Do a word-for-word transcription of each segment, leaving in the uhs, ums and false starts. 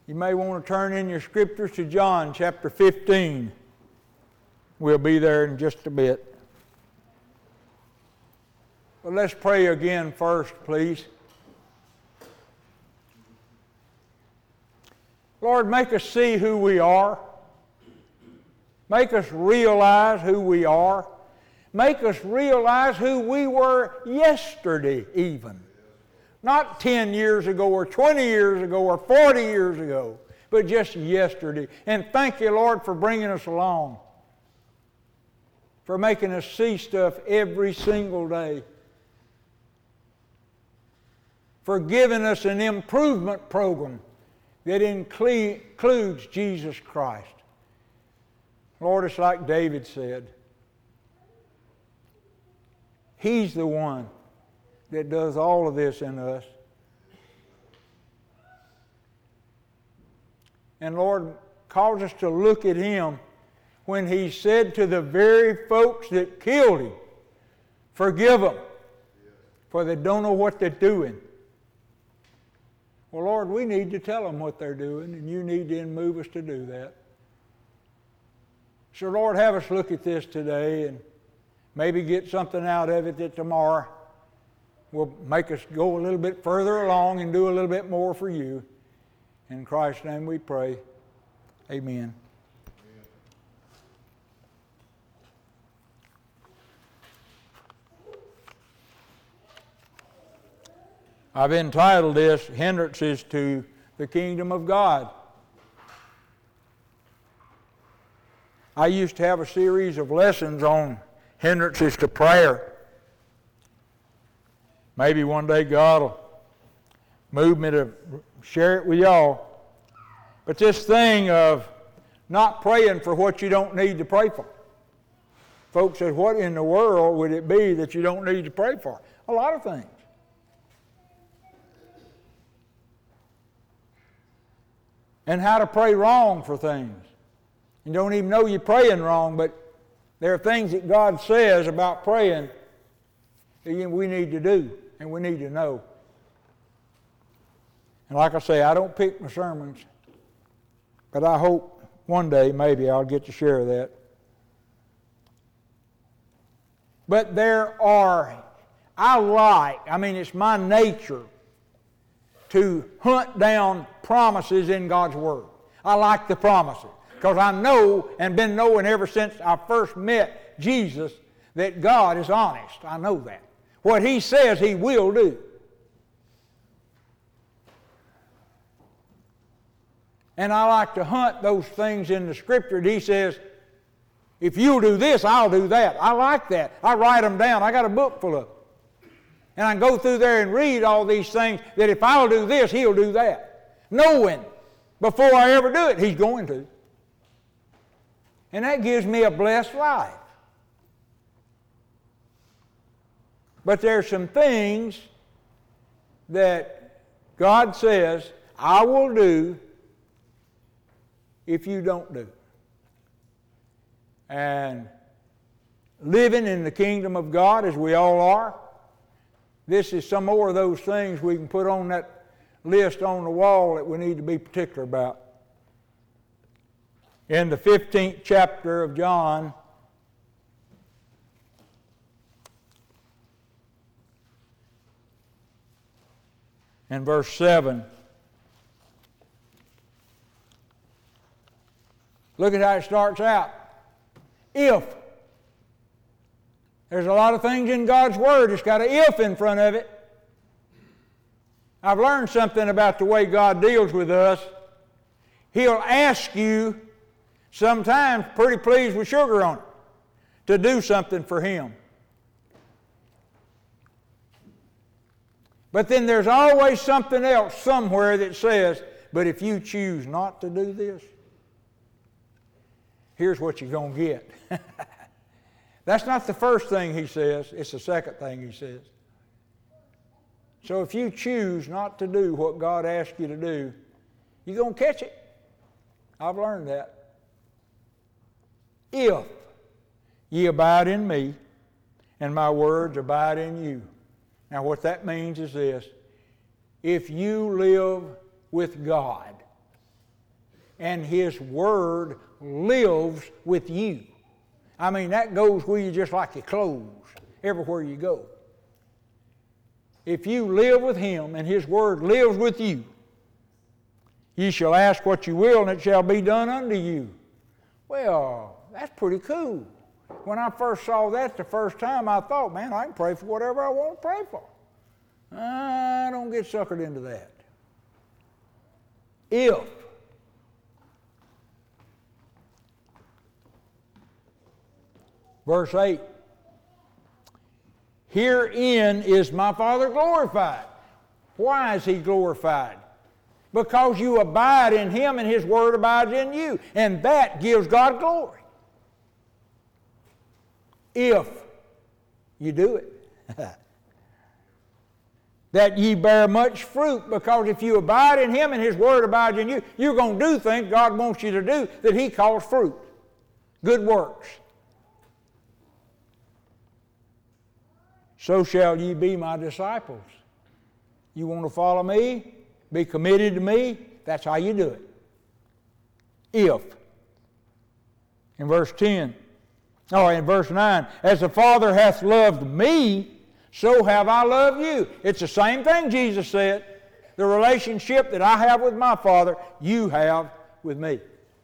You may want to turn in your scriptures to John chapter fifteen. We'll be there in just a bit. But let's pray again first, please. Lord, make us see who we are. Make us realize who we are. Make us realize who we were yesterday even. Not ten years ago or twenty years ago or forty years ago, but just yesterday. And thank you, Lord, for bringing us along. For making us see stuff every single day. For giving us an improvement program that includes Jesus Christ. Lord, it's like David said. He's the one that does all of this in us. And Lord, cause us to look at Him when He said to the very folks that killed Him, forgive them, for they don't know what they're doing. Well, Lord, we need to tell them what they're doing, and You need to move us to do that. So, Lord, have us look at this today and maybe get something out of it that tomorrow will make us go a little bit further along and do a little bit more for You. In Christ's name we pray. Amen. I've entitled this, Hindrances to the Kingdom of God. I used to have a series of lessons on hindrances to prayer. Maybe one day God will move me to share it with y'all. But this thing of not praying for what you don't need to pray for. Folks said, what in the world would it be that you don't need to pray for? A lot of things. And how to pray wrong for things. You don't even know you're praying wrong, but there are things that God says about praying that we need to do and we need to know. And like I say, I don't pick my sermons, but I hope one day maybe I'll get to share that. But there are, I like, I mean it's my nature to hunt down promises in God's Word. I like the promises. Because I know and been knowing ever since I first met Jesus that God is honest. I know that. What He says He will do. And I like to hunt those things in the Scripture that He says, if you'll do this, I'll do that. I like that. I write them down. I got a book full of them. And I go through there and read all these things that if I'll do this, He'll do that. Knowing before I ever do it, He's going to. And that gives me a blessed life. But there are some things that God says, I will do if you don't do. And living in the kingdom of God, as we all are, this is some more of those things we can put on that list on the wall that we need to be particular about. In the fifteenth chapter of John, in verse seven, look at how it starts out. If. There's a lot of things in God's Word that's got an if in front of it. I've learned something about the way God deals with us. He'll ask you, sometimes pretty pleased with sugar on it, to do something for Him. But then there's always something else somewhere that says, but if you choose not to do this, here's what you're going to get. That's not the first thing He says, it's the second thing He says. So if you choose not to do what God asks you to do, you're going to catch it. I've learned that. If ye abide in me, and my words abide in you. Now what that means is this. If you live with God, and His Word lives with you. I mean, that goes with you just like your clothes, everywhere you go. If you live with Him and His Word lives with you, ye shall ask what you will, and it shall be done unto you. Well, that's pretty cool. When I first saw that the first time, I thought, man, I can pray for whatever I want to pray for. I don't get suckered into that. If verse eight, herein is my Father glorified. Why is He glorified? Because you abide in Him and His Word abides in you. And that gives God glory. If you do it. That ye bear much fruit, because if you abide in Him and His Word abides in you, you're going to do things God wants you to do that He calls fruit. Good works. So shall ye be my disciples. You want to follow me? Be committed to me? That's how you do it. If. In verse ten. Oh, in verse nine. As the Father hath loved me, so have I loved you. It's the same thing Jesus said. The relationship that I have with my Father, you have with me.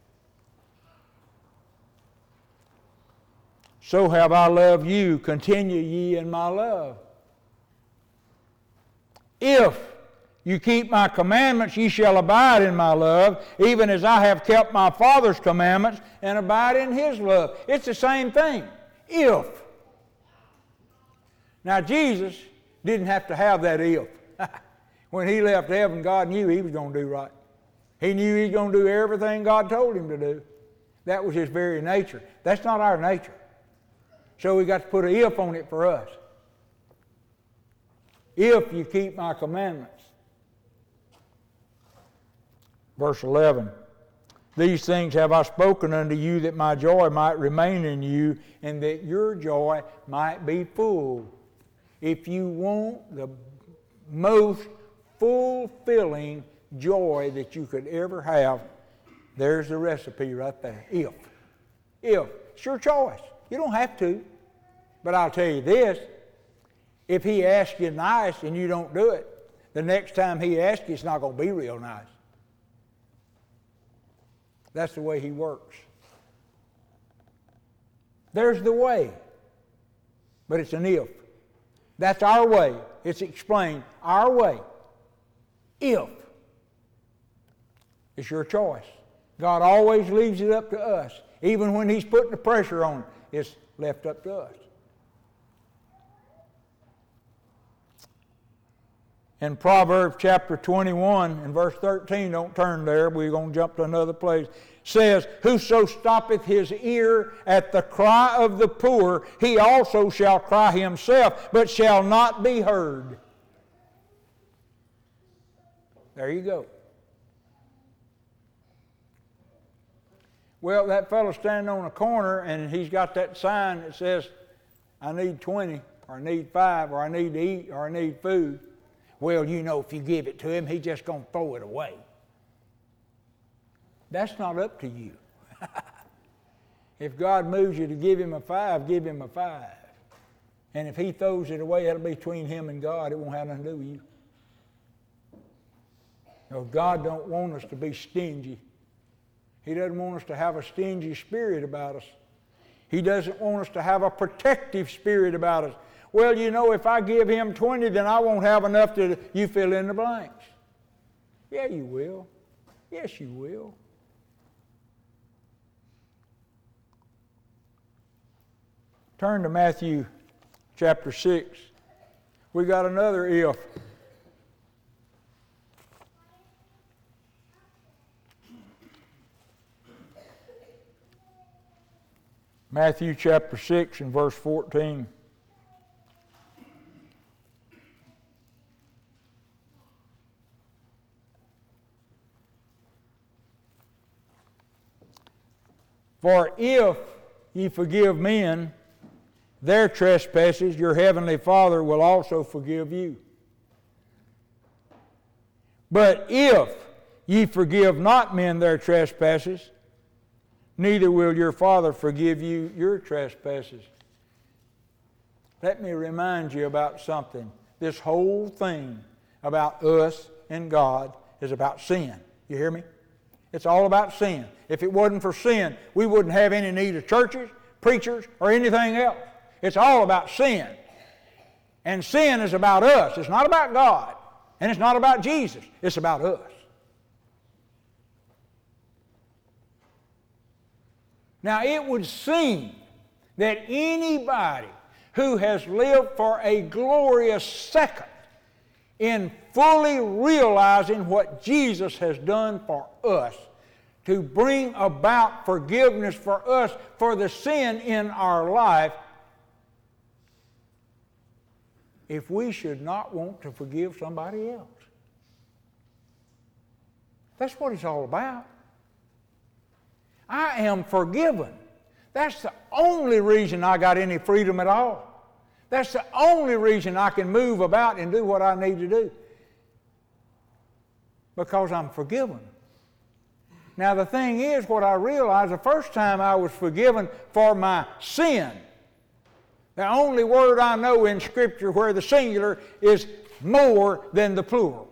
So have I loved you. Continue ye in my love. If you keep my commandments, ye shall abide in my love, even as I have kept my Father's commandments and abide in His love. It's the same thing. If. Now, Jesus didn't have to have that if. When He left heaven, God knew He was going to do right. He knew He was going to do everything God told Him to do. That was His very nature. That's not our nature. So we got to put an if on it for us. If you keep my commandments. Verse eleven. These things have I spoken unto you, that my joy might remain in you, and that your joy might be full. If you want the most fulfilling joy that you could ever have, there's the recipe right there. If. If. It's your choice. You don't have to. But I'll tell you this. If He asks you nice and you don't do it, the next time He asks you, it's not going to be real nice. That's the way He works. There's the way. But it's an if. That's our way. It's explained our way. If. It's your choice. God always leaves it up to us. Even when He's putting the pressure on it, it's left up to us. In Proverbs chapter twenty-one and verse thirteen, don't turn there, we're going to jump to another place, says, whoso stoppeth his ear at the cry of the poor, he also shall cry himself, but shall not be heard. There you go. Well, that fellow standing on a corner and he's got that sign that says, I need twenty, or I need five, or I need to eat, or I need food. Well, you know, if you give it to him, he's just going to throw it away. That's not up to you. If God moves you to give him a five, give him a five. And if he throws it away, that'll be between him and God. It won't have nothing to do with you. You know, God don't want us to be stingy. He doesn't want us to have a stingy spirit about us. He doesn't want us to have a protective spirit about us. Well, you know, if I give him twenty, then I won't have enough to, you fill in the blanks. Yeah, you will. Yes, you will. Turn to Matthew chapter six. We got another if. Matthew chapter six and verse fourteen. For if ye forgive men their trespasses, your heavenly Father will also forgive you. But if ye forgive not men their trespasses, neither will your Father forgive you your trespasses. Let me remind you about something. This whole thing about us and God is about sin. You hear me? It's all about sin. If it wasn't for sin, we wouldn't have any need of churches, preachers, or anything else. It's all about sin. And sin is about us. It's not about God. And it's not about Jesus. It's about us. Now, it would seem that anybody who has lived for a glorious second in fully realizing what Jesus has done for us to bring about forgiveness for us for the sin in our life, if we should not want to forgive somebody else. That's what it's all about. I am forgiven. That's the only reason I got any freedom at all. That's the only reason I can move about and do what I need to do. Because I'm forgiven. Now the thing is, what I realized the first time I was forgiven for my sin, the only word I know in Scripture where the singular is more than the plural.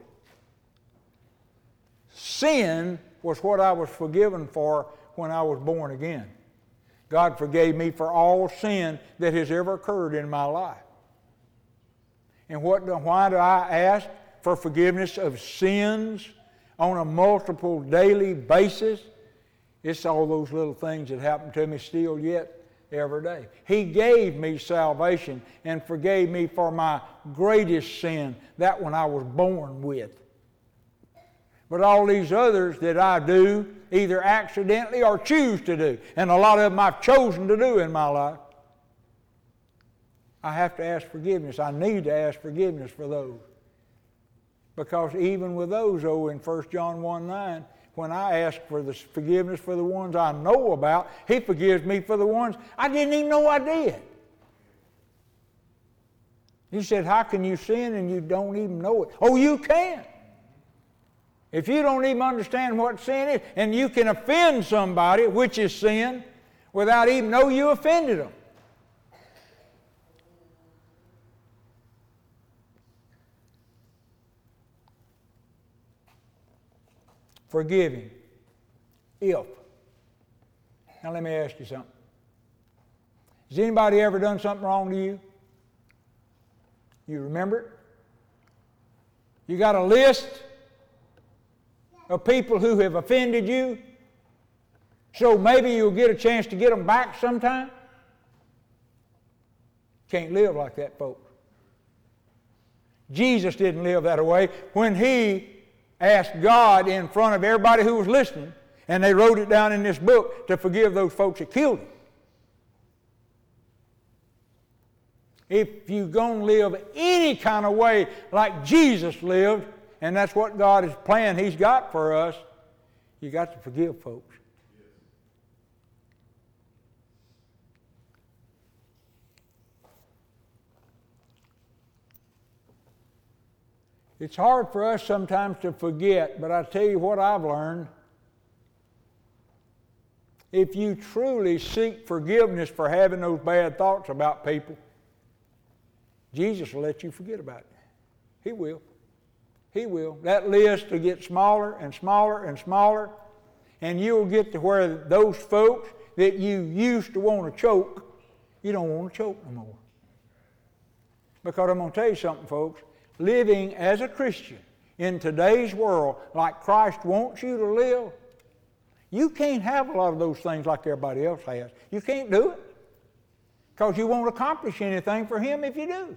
Sin was what I was forgiven for when I was born again. God forgave me for all sin that has ever occurred in my life. And what, why do I ask for forgiveness of sins on a multiple daily basis? It's all those little things that happen to me still yet every day. He gave me salvation and forgave me for my greatest sin, that one I was born with. But all these others that I do, either accidentally or choose to do, and a lot of them I've chosen to do in my life, I have to ask forgiveness. I need to ask forgiveness for those. Because even with those, oh, in First John one nine, when I ask for the forgiveness for the ones I know about, He forgives me for the ones I didn't even know I did. He said, how can you sin and you don't even know it? Oh, you can. If you don't even understand what sin is, and you can offend somebody, which is sin, without even know you offended them. Forgiving. If. Now let me ask you something. Has anybody ever done something wrong to you? You remember it? You got a list of people who have offended you, so maybe you'll get a chance to get them back sometime? Can't live like that, folks. Jesus didn't live that way. When He asked God in front of everybody who was listening, and they wrote it down in this book, to forgive those folks that killed Him. If you're going to live any kind of way like Jesus lived, and that's what God is planned He's got for us, you got to forgive folks. It's hard for us sometimes to forget, but I tell you what I've learned. If you truly seek forgiveness for having those bad thoughts about people, Jesus will let you forget about it. He will. He will. That list will get smaller and smaller and smaller, and you'll get to where those folks that you used to want to choke, you don't want to choke no more. Because I'm going to tell you something, folks. Living as a Christian in today's world like Christ wants you to live, you can't have a lot of those things like everybody else has. You can't do it. Because you won't accomplish anything for Him if you do.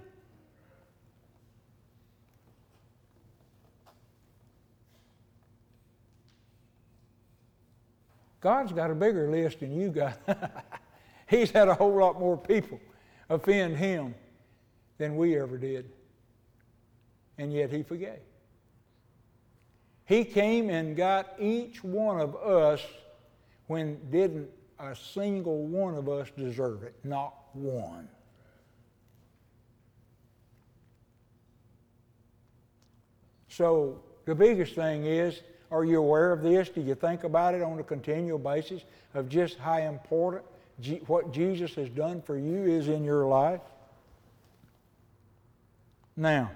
God's got a bigger list than you got. He's had a whole lot more people offend Him than we ever did. And yet He forgave. He came and got each one of us when didn't a single one of us deserve it. Not one. So the biggest thing is, Are you aware of this? Do you think about it on a continual basis of just how important G- what Jesus has done for you is in your life? Now,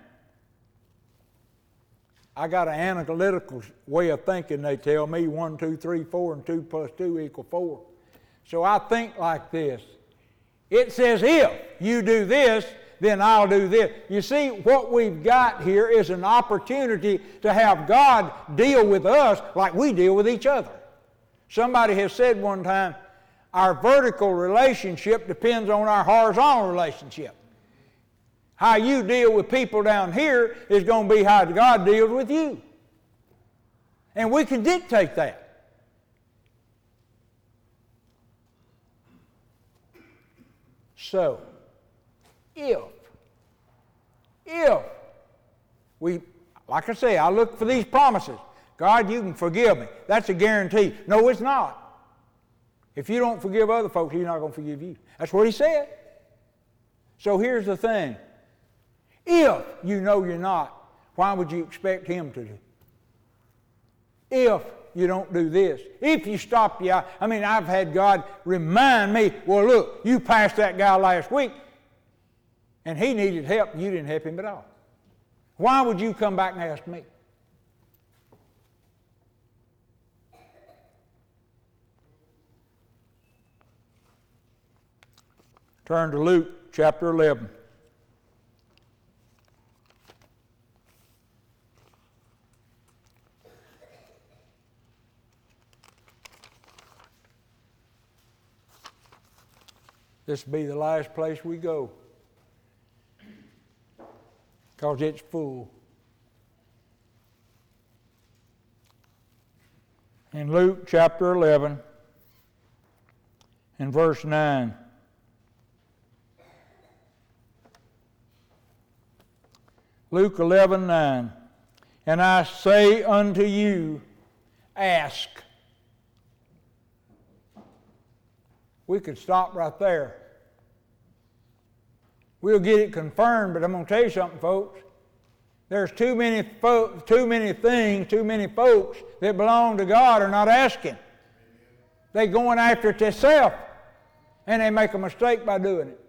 I got an analytical way of thinking, they tell me, one, two, three, four, and two plus two equal four. So I think like this. It says, if you do this, then I'll do this. You see, what we've got here is an opportunity to have God deal with us like we deal with each other. Somebody has said one time, our vertical relationship depends on our horizontal relationship. How you deal with people down here is going to be how God deals with you. And we can dictate that. So, if, if we, like I say, I look for these promises. God, you can forgive me. That's a guarantee. No, it's not. If you don't forgive other folks, He's not going to forgive you. That's what He said. So here's the thing. If you know you're not, why would you expect Him to do? If you don't do this, if you stop the eye, I mean, I've had God remind me, well, look, you passed that guy last week, and he needed help, and you didn't help him at all. Why would you come back and ask me? Turn to Luke chapter eleven. This will be the last place we go, because it's full. In Luke chapter eleven and verse nine. Luke eleven nine. And I say unto you, ask. We could stop right there. We'll get it confirmed, but I'm going to tell you something, folks. There's too many folks, too many things, too many folks that belong to God are not asking. They're going after it themselves, and they make a mistake by doing it.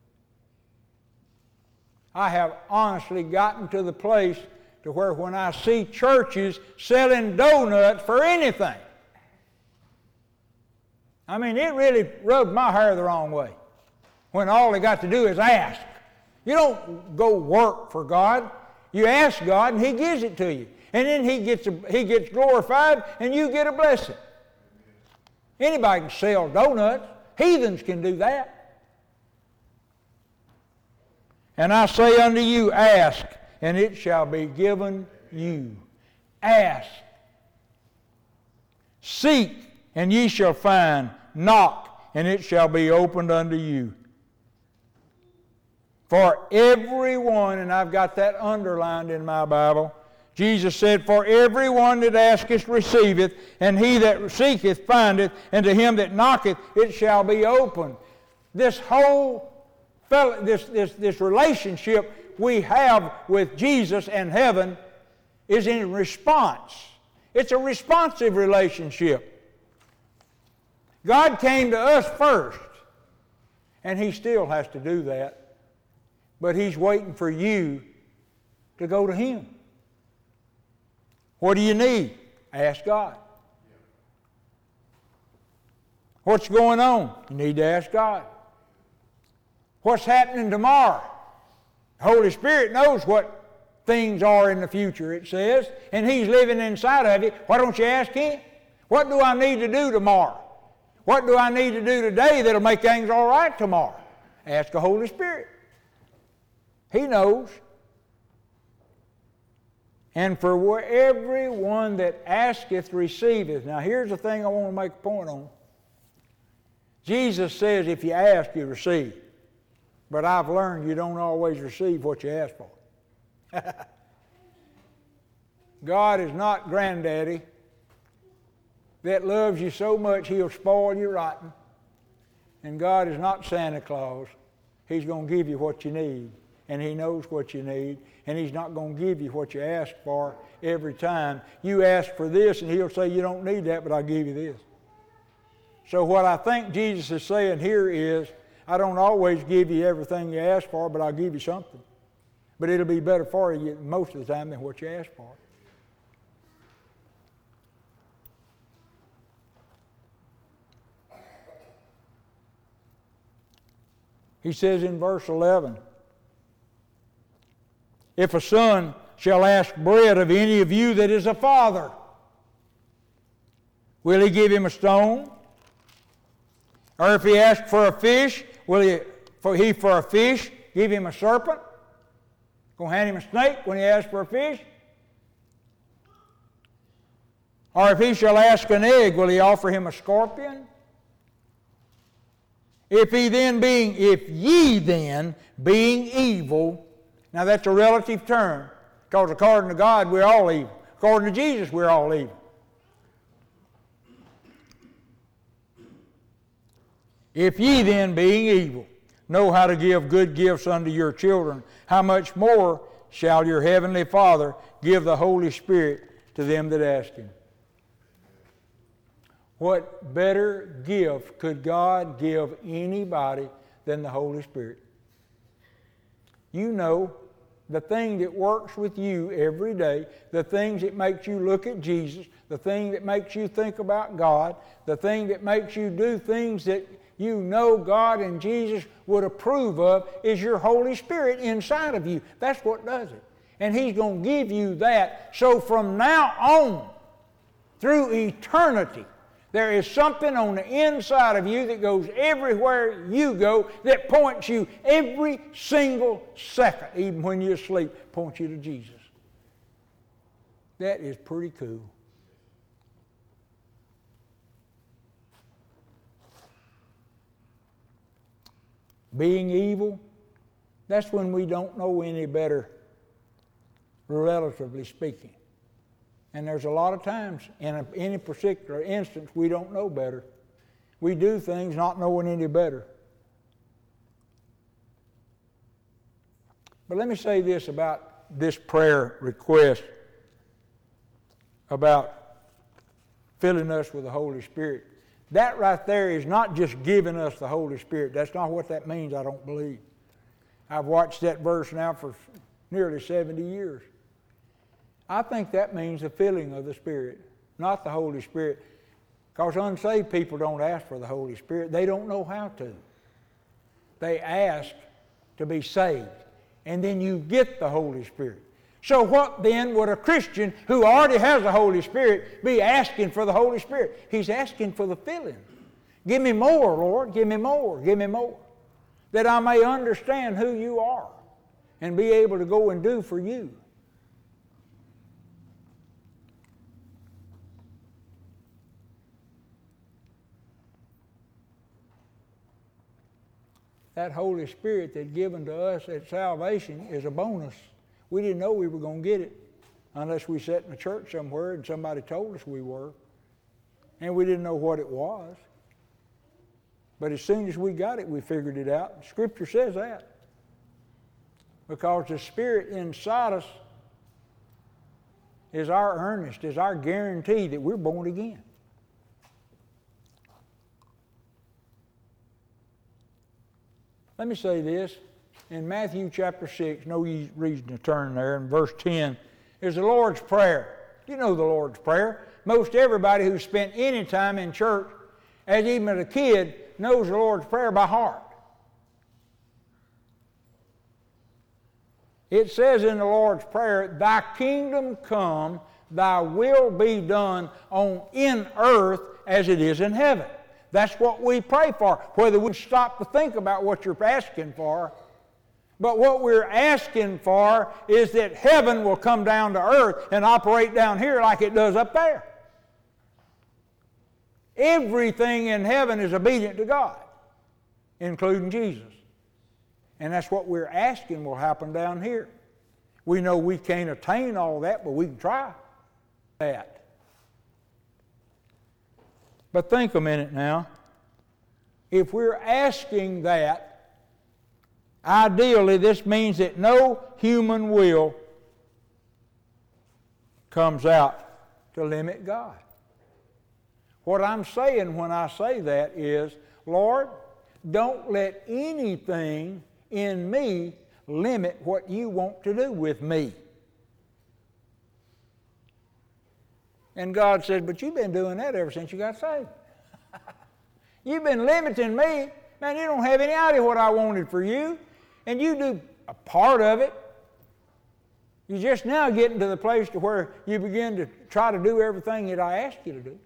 I have honestly gotten to the place to where when I see churches selling donuts for anything, I mean, it really rubbed my hair the wrong way when all they got to do is ask. You don't go work for God. You ask God, and He gives it to you. And then He gets, a, he gets glorified, and you get a blessing. Anybody can sell donuts. Heathens can do that. And I say unto you, ask, and it shall be given you. Ask. Seek, and ye shall find. Knock, and it shall be opened unto you. For everyone, and I've got that underlined in my Bible, Jesus said, for everyone that asketh receiveth, and he that seeketh findeth, and to him that knocketh it shall be opened. This whole fellow, this, this, this relationship we have with Jesus and heaven is in response. It's a responsive relationship. God came to us first, and He still has to do that. But He's waiting for you to go to Him. What do you need? Ask God. What's going on? You need to ask God. What's happening tomorrow? The Holy Spirit knows what things are in the future, it says, and He's living inside of it. Why don't you ask Him? What do I need to do tomorrow? What do I need to do today that'll make things all right tomorrow? Ask the Holy Spirit. He knows. And for everyone that asketh receiveth. Now here's the thing I want to make a point on. Jesus says if you ask, you receive. But I've learned you don't always receive what you ask for. God is not granddaddy that loves you so much He'll spoil you rotten. And God is not Santa Claus. He's going to give you what you need. and He knows what you need, and He's not going to give you what you ask for every time. You ask for this, and He'll say, you don't need that, but I'll give you this. So what I think Jesus is saying here is, I don't always give you everything you ask for, but I'll give you something. But it'll be better for you most of the time than what you ask for. He says in verse eleven, if a son shall ask bread of any of you that is a father, will he give him a stone? Or if he asks for a fish, will he for, he for a fish give him a serpent? Going to hand him a snake when he asks for a fish? Or if he shall ask an egg, will he offer him a scorpion? If he then being, if ye then, being evil, now that's a relative term, because according to God, we're all evil. According to Jesus, we're all evil. If ye then, being evil, know how to give good gifts unto your children, how much more shall your heavenly Father give the Holy Spirit to them that ask Him? What better gift could God give anybody than the Holy Spirit? You know, the thing that works with you every day, the things that makes you look at Jesus, the thing that makes you think about God, the thing that makes you do things that you know God and Jesus would approve of is your Holy Spirit inside of you. That's what does it. And He's going to give you that. So from now on, through eternity, there is something on the inside of you that goes everywhere you go that points you every single second, even when you're asleep, points you to Jesus. That is pretty cool. Being evil, that's when we don't know any better, relatively speaking. And there's a lot of times, in a, any particular instance, we don't know better. We do things not knowing any better. But let me say this about this prayer request about filling us with the Holy Spirit. That right there is not just giving us the Holy Spirit. That's not what that means, I don't believe. I've watched that verse now for nearly seventy years. I think that means the filling of the Spirit, not the Holy Spirit. Because unsaved people don't ask for the Holy Spirit. They don't know how to. They ask to be saved. And then you get the Holy Spirit. So what then would a Christian who already has the Holy Spirit be asking for the Holy Spirit? He's asking for the filling. Give me more, Lord. Give me more. Give me more. That I may understand who you are and be able to go and do for you. That Holy Spirit that's given to us at salvation is a bonus. We didn't know we were going to get it unless we sat in a church somewhere and somebody told us we were. And we didn't know what it was. But as soon as we got it, we figured it out. Scripture says that. Because the Spirit inside us is our earnest, is our guarantee that we're born again. Let me say this. In Matthew chapter six, no reason to turn there, in verse ten, is the Lord's Prayer. You know the Lord's Prayer. Most everybody who's spent any time in church, as even as a kid, knows the Lord's Prayer by heart. It says in the Lord's Prayer, Thy kingdom come, Thy will be done on in earth as it is in heaven. That's what we pray for, whether we stop to think about what you're asking for. But what we're asking for is that heaven will come down to earth and operate down here like it does up there. Everything in heaven is obedient to God, including Jesus. And that's what we're asking will happen down here. We know we can't attain all that, but we can try that. But think a minute now. If we're asking that, Ideally, this means that no human will comes out to limit God. What I'm saying when I say that is, Lord, don't let anything in me limit what you want to do with me. And God said, but you've been doing that ever since you got saved. You've been limiting me. Man, you don't have any idea what I wanted for you. And you do a part of it. You're just now getting to the place to where you begin to try to do everything that I asked you to do.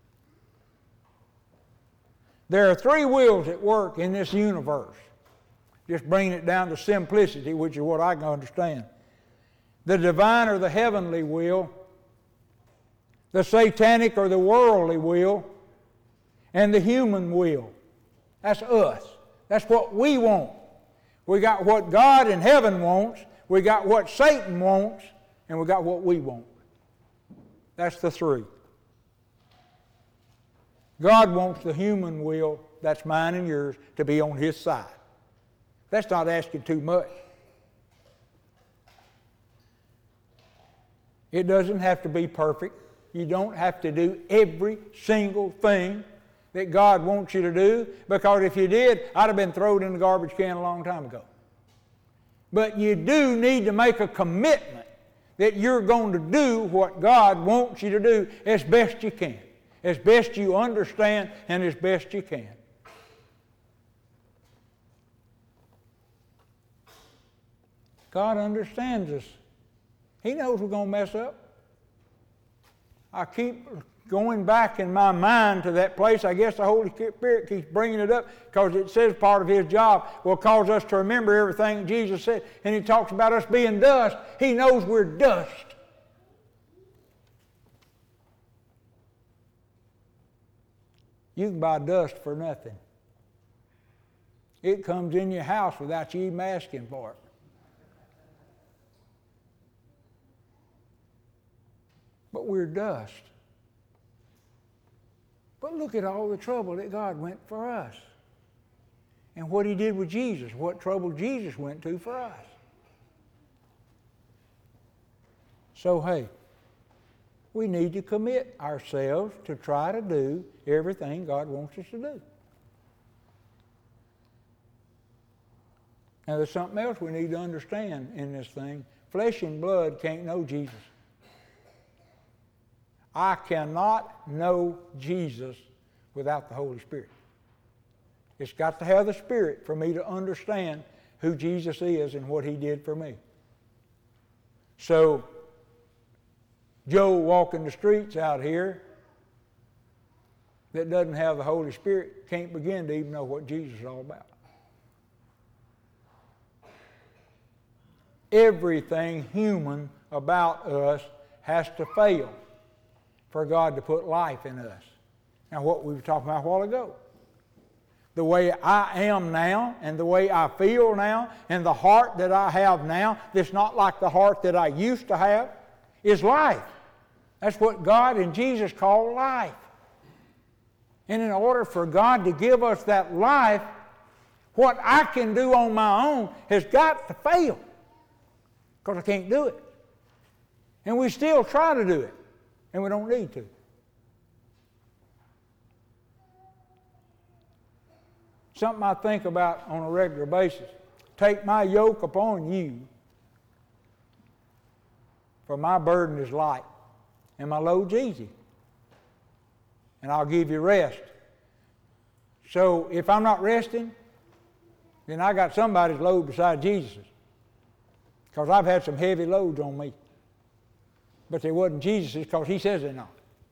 There are three wills at work in this universe. Just bringing it down to simplicity, which is what I can understand. The divine or the heavenly will, the satanic or the worldly will, and the human will. That's us. That's what we want. We got what God in heaven wants, we got what Satan wants, and we got what we want. That's the three. God wants the human will, that's mine and yours, to be on His side. That's not asking too much. It doesn't have to be perfect. You don't have to do every single thing that God wants you to do, because if you did, I'd have been thrown in the garbage can a long time ago. But you do need to make a commitment that you're going to do what God wants you to do as best you can, as best you understand, and as best you can. God understands us. He knows we're going to mess up. I keep going back in my mind to that place. I guess the Holy Spirit keeps bringing it up because it says part of His job will cause us to remember everything Jesus said. And He talks about us being dust. He knows we're dust. You can buy dust for nothing. It comes in your house without you even asking for it. But we're dust. But look at all the trouble that God went for us. And what He did with Jesus, what trouble Jesus went to for us. So, hey, we need to commit ourselves to try to do everything God wants us to do. Now, there's something else we need to understand in this thing. Flesh and blood can't know Jesus. I cannot know Jesus without the Holy Spirit. It's got to have the Spirit for me to understand who Jesus is and what He did for me. So, Joe walking the streets out here that doesn't have the Holy Spirit can't begin to even know what Jesus is all about. Everything human about us has to fail for God to put life in us. Now, what we were talking about a while ago. The way I am now and the way I feel now and the heart that I have now that's not like the heart that I used to have is life. That's what God and Jesus call life. And in order for God to give us that life, what I can do on my own has got to fail, because I can't do it. And we still try to do it. And we don't need to. Something I think about on a regular basis. Take my yoke upon you, for my burden is light, and my load's easy. And I'll give you rest. So if I'm not resting, then I got somebody's load beside Jesus's. Because I've had some heavy loads on me. But they wasn't Jesus's, because He says they're not.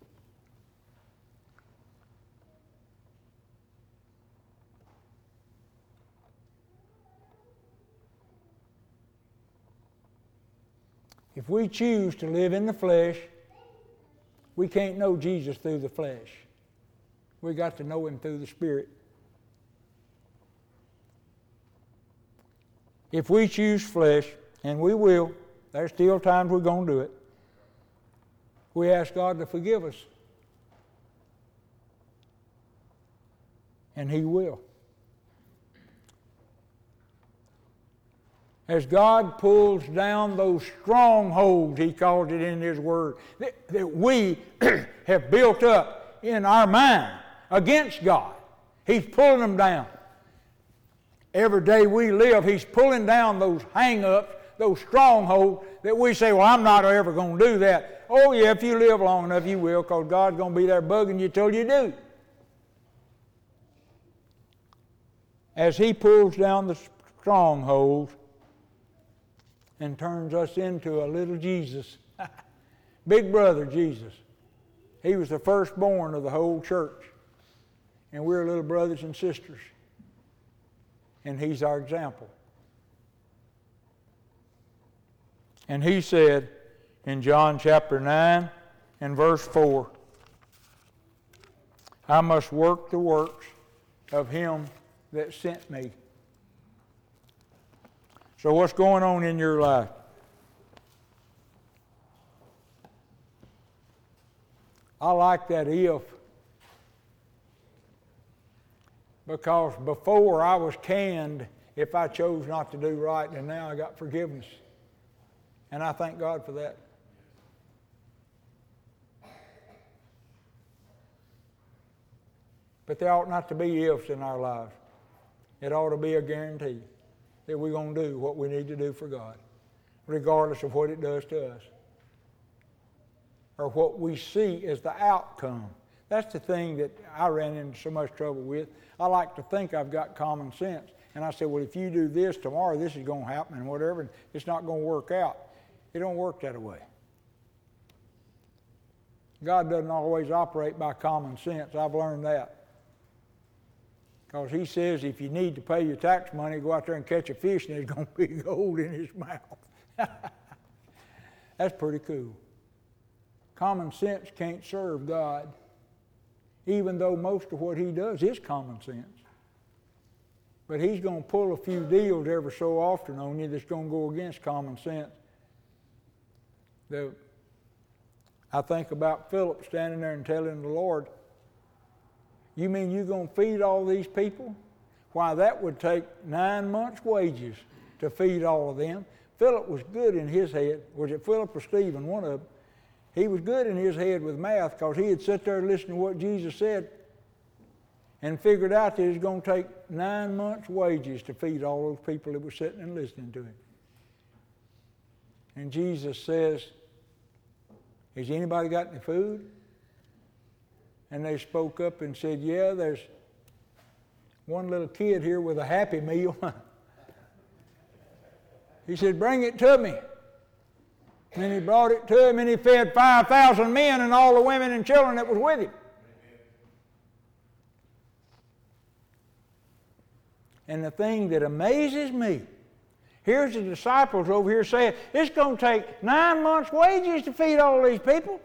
If we choose to live in the flesh, we can't know Jesus through the flesh. We got to know Him through the Spirit. If we choose flesh, and we will, there's still times we're going to do it, we ask God to forgive us. And He will. as God pulls down those strongholds, He calls it in His Word, that, that we have built up in our mind against God. He's pulling them down. Every day we live, He's pulling down those hang-ups, those strongholds that we say, well, I'm not ever going to do that. Oh, yeah, if you live long enough, you will, because God's going to be there bugging you till you do. As He pulls down the strongholds and turns us into a little Jesus, big brother Jesus. He was the firstborn of the whole church. And we're little brothers and sisters. And He's our example. And He said in John chapter nine and verse four, I must work the works of Him that sent me. So what's going on in your life? I like that if, because before I was canned if I chose not to do right, and now I got forgiveness. And I thank God for that. But there ought not to be ifs in our lives. It ought to be a guarantee that we're going to do what we need to do for God, regardless of what it does to us, or what we see as the outcome. That's the thing that I ran into so much trouble with. I like to think I've got common sense. And I said, well, if you do this tomorrow, this is going to happen and whatever, and it's not going to work out. It don't work that way. God doesn't always operate by common sense. I've learned that. Because He says if you need to pay your tax money, go out there and catch a fish and there's going to be gold in his mouth. That's pretty cool. Common sense can't serve God, even though most of what He does is common sense. But He's going to pull a few deals every so often on you that's going to go against common sense. The, I think about Philip standing there and telling the Lord, you mean you're going to feed all these people? Why, that would take nine months' wages to feed all of them. Philip was good in his head. Was it Philip or Stephen? One of them. He was good in his head with math because he had sat there and listened to what Jesus said and figured out that it was going to take nine months' wages to feed all those people that were sitting and listening to Him. And Jesus says, has anybody got any food? And they spoke up and said, yeah, there's one little kid here with a Happy Meal. He said, bring it to me. And then he brought it to him and he fed five thousand men and all the women and children that was with him. And the thing that amazes me, here's the disciples over here saying, it's going to take nine months' wages to feed all these people.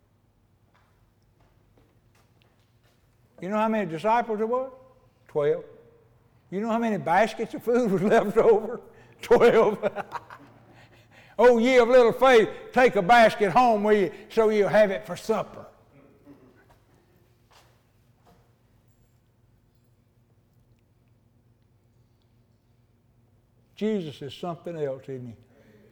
You know how many disciples there was? Twelve. You know how many baskets of food was left over? Twelve. Oh, ye of little faith, take a basket home with you so you'll have it for supper. Jesus is something else, isn't He?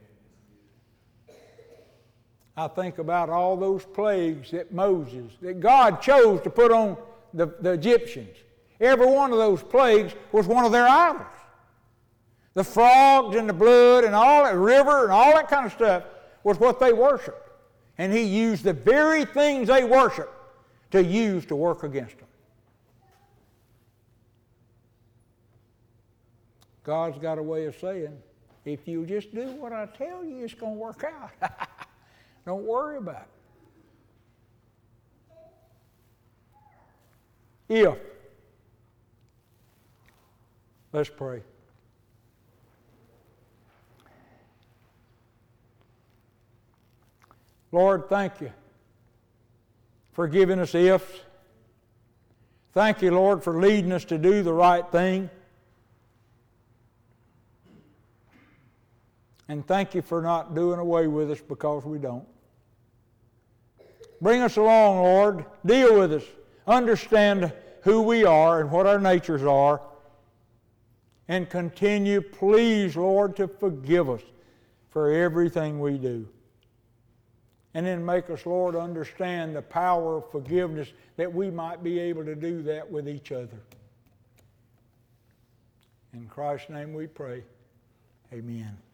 I think about all those plagues that Moses, that God chose to put on the, the Egyptians. Every one of those plagues was one of their idols. The frogs and the blood and all that river and all that kind of stuff was what they worshiped. And He used the very things they worshiped to use to work against them. God's got a way of saying, if you just do what I tell you, it's going to work out. Don't worry about it. If. Let's pray. Lord, thank You for giving us ifs. Thank You, Lord, for leading us to do the right thing. And thank You for not doing away with us because we don't. Bring us along, Lord. Deal with us. Understand who we are and what our natures are. And continue, please, Lord, to forgive us for everything we do. And then make us, Lord, understand the power of forgiveness that we might be able to do that with each other. In Christ's name we pray. Amen.